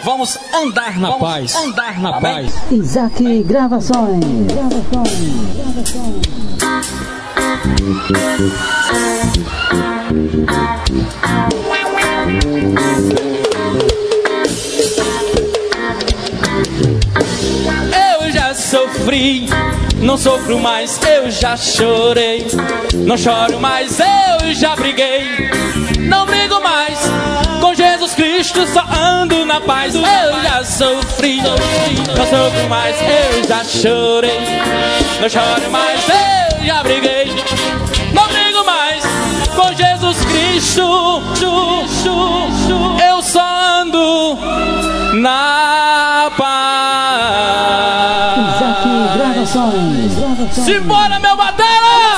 Vamos andar na paz. Andar na paz. Isaac Gravações. Eu já sofri, não sofro mais. Eu já chorei, não choro mais. Eu já briguei, não brigo mais. Com Jesus Cristo só ando na paz. Eu já sofri, não sofro mais. Eu já chorei, não choro mais. Eu já briguei, não brigo mais. Com Jesus Cristo eu só ando na paz. Isaac Gravações. Simbora, meu batera!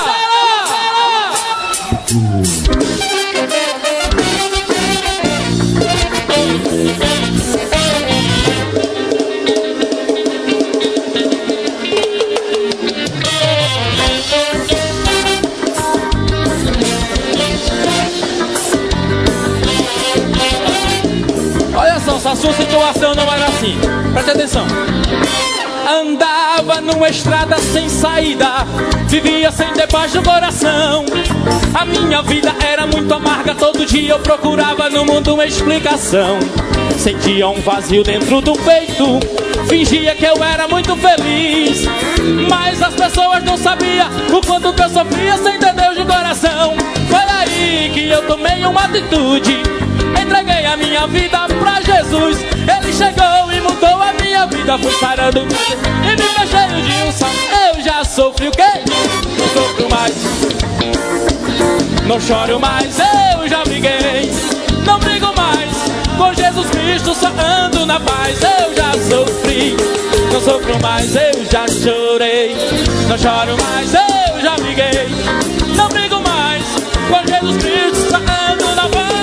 Olha só, se a sua situação não era assim, preste atenção. Andava numa estrada sem saída, vivia sem ter paz no coração. A minha vida era muito amarga, todo dia eu procurava no mundo uma explicação. Sentia um vazio dentro do peito, fingia que eu era muito feliz, mas as pessoas não sabiam o quanto que eu sofria sem ter Deus de coração. Foi aí que eu tomei uma atitude, entreguei a minha vida pra Jesus. Ele chegou e mudou a minha vida, fui sarando e me fechei de unção. Eu já sofri o quê? Não sofro mais, não choro mais. Eu já briguei, não brigo mais. Com Jesus Cristo só ando na paz. Eu já sofri, não sofro mais. Eu já chorei, não choro mais. Eu já briguei, não brigo mais. Com Jesus Cristo só ando na paz.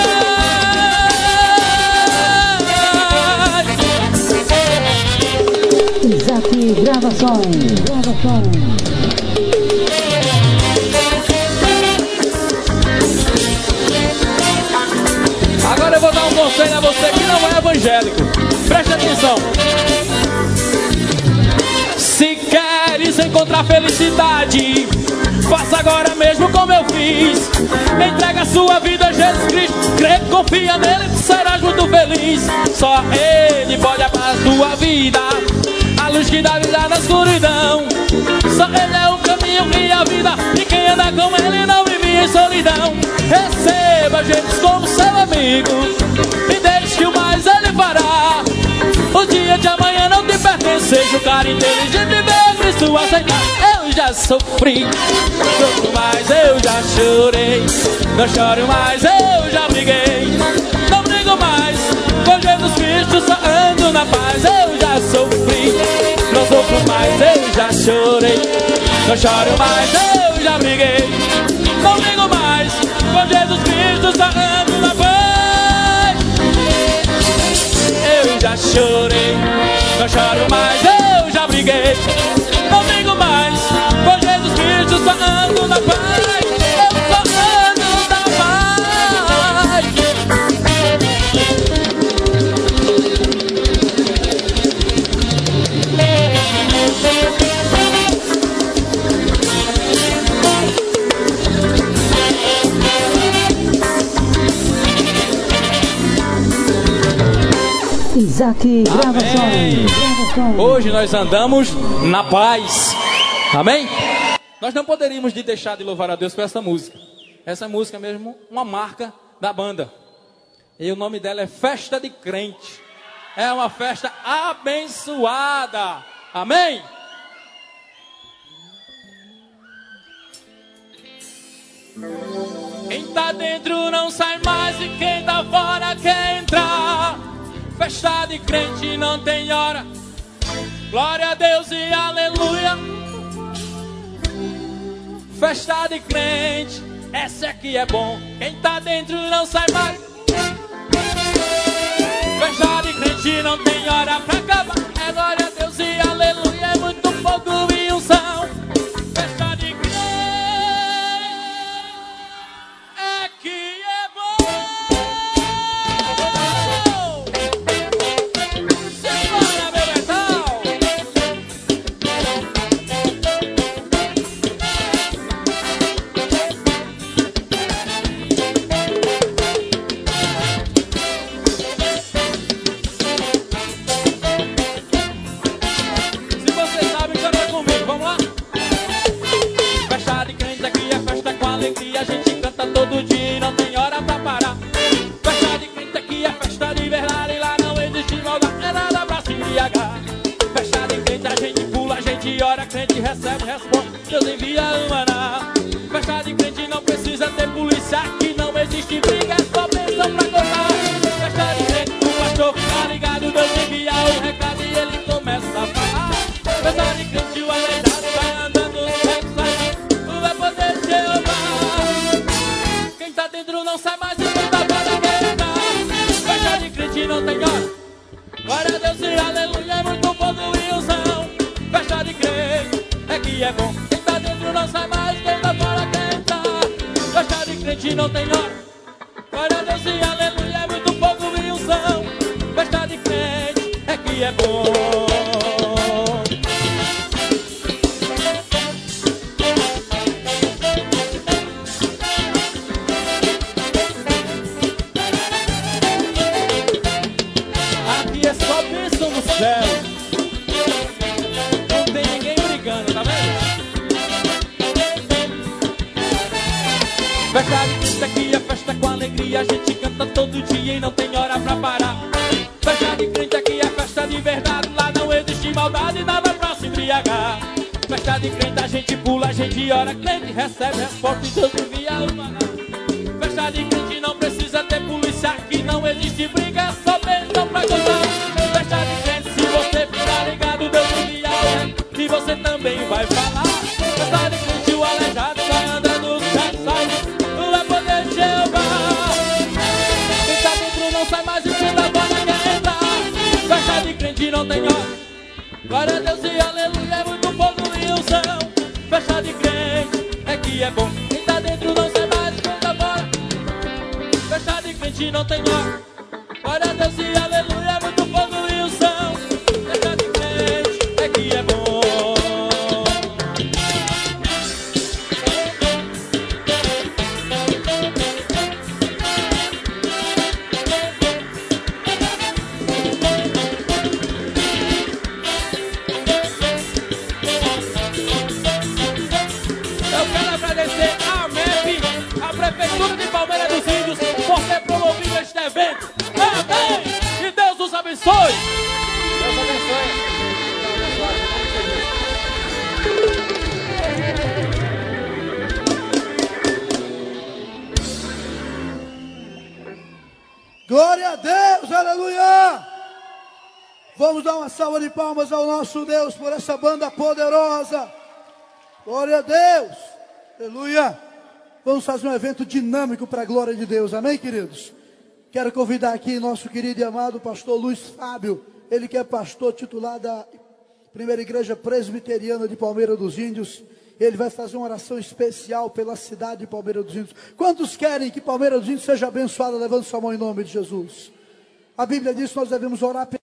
Isaac Gravações. Agora eu vou dar um conselho a você que não é evangélico. Preste atenção. Se queres encontrar felicidade, faça agora mesmo como eu fiz. Entrega a sua vida a Jesus Cristo, crê, confia nele, tu serás muito feliz. Só ele pode apagar a tua vida, a luz que dá vida na escuridão. Só ele é o caminho e a vida, e quem anda com ele não vive em solidão. Receba Jesus como seu amigo e deixe que o mais ele fará. O dia de amanhã não te pertence, seja o cara inteligente e ver Cristo aceitar. Eu já sofri, não sofro mais. Eu já chorei, não choro mais. Eu já briguei, não brigo mais. Com Jesus Cristo só ando na paz. Eu já sofri, não sofro mais. Eu já chorei, não choro mais. Eu já briguei, não brigo mais. Com Jesus Cristo só ando na paz. Eu já chorei, não choro mais. Eu já briguei, não brigo mais. Com Jesus Cristo só ando na paz. Eu só ando na paz. Isaac Gravações. Hoje nós andamos na paz. Amém? Nós não poderíamos deixar de louvar a Deus por essa música. Essa música é mesmo uma marca da banda. E o nome dela é Festa de Crente. É uma festa abençoada. Amém? Quem tá dentro não sai mais e quem tá fora quer entrar. Festa de crente não tem hora. Glória a Deus e aleluia. Festa de crente, essa aqui é bom. Quem tá dentro não sai mais. Festa de crente não tem hora pra acabar. É glória a Deus e aleluia. É muito fogo e unção. Festa de crente é que é bom. crente recebe resposta, Deus envia o maná. Festa de crente não precisa ter polícia, aqui não existe briga, é só bênção pra contar. Festa de crente, o pastor fica ligado, Deus envia o recado e ele começa a falar. Festa de crente, o aleijado vai andando, sexo, vai poder de Jeová. Quem tá dentro não sai mais e quem tá fora quer entrar. Festa de crente não tem hora, glória a Deus e aleluia, muito fogo e unção. Festa de crente é que é bom, quem tá dentro não sai mais, quem tá fora quer entrar. Festa de crente não tem hora, glória a Deus e aleluia, muito fogo e unção. Festa de crente é que é bom. Aqui é só bênção no céu, não tem ninguém brigando, tá vendo? Festa de crente aqui é festa com alegria, a gente canta todo dia e não tem hora pra parar. Festa de crente aqui é festa de verdade, lá não existe maldade, nada pra se embriagar. Festa de crente a gente pula, a gente ora, crente recebe resposta e Deus envia o maná. Festa de crente não precisa ter polícia, aqui não existe briga, é só bênção pra contar. Festa de crente, se você ficar ligado, Deus envia o recado e você também vai falar. Festa de crente, o aleijado vai andando, sai, vai poder de Jeová. Quem tá dentro não sai mais e quem tá fora quer entrar. Festa de crente não tem hora, glória a Deus e aleluia, é muito fogo e unção. Festa de crente é que é bom, quem tá dentro não sai mais e quem tá fora. Festa de crente não tem hora, glória a Deus e aleluia, é muito fogo e unção. Festa de crente é que é bom. Eu quero agradecer a MEP, a Prefeitura de Palmeira dos Índios, por ter promovido este evento. Amém! Que Deus os abençoe! Deus abençoe! Glória a Deus, aleluia! Vamos dar uma salva de palmas ao nosso Deus por essa banda poderosa. Glória a Deus, aleluia! Vamos fazer um evento dinâmico para a glória de Deus, amém, queridos? Quero convidar aqui nosso querido e amado pastor Luiz Fábio, ele que é pastor titular da Primeira Igreja Presbiteriana de Palmeira dos Índios. Ele vai fazer uma oração especial pela cidade de Palmeira dos Índios. Quantos querem que Palmeira dos Índios seja abençoada? Levante sua mão em nome de Jesus. A Bíblia diz que nós devemos orar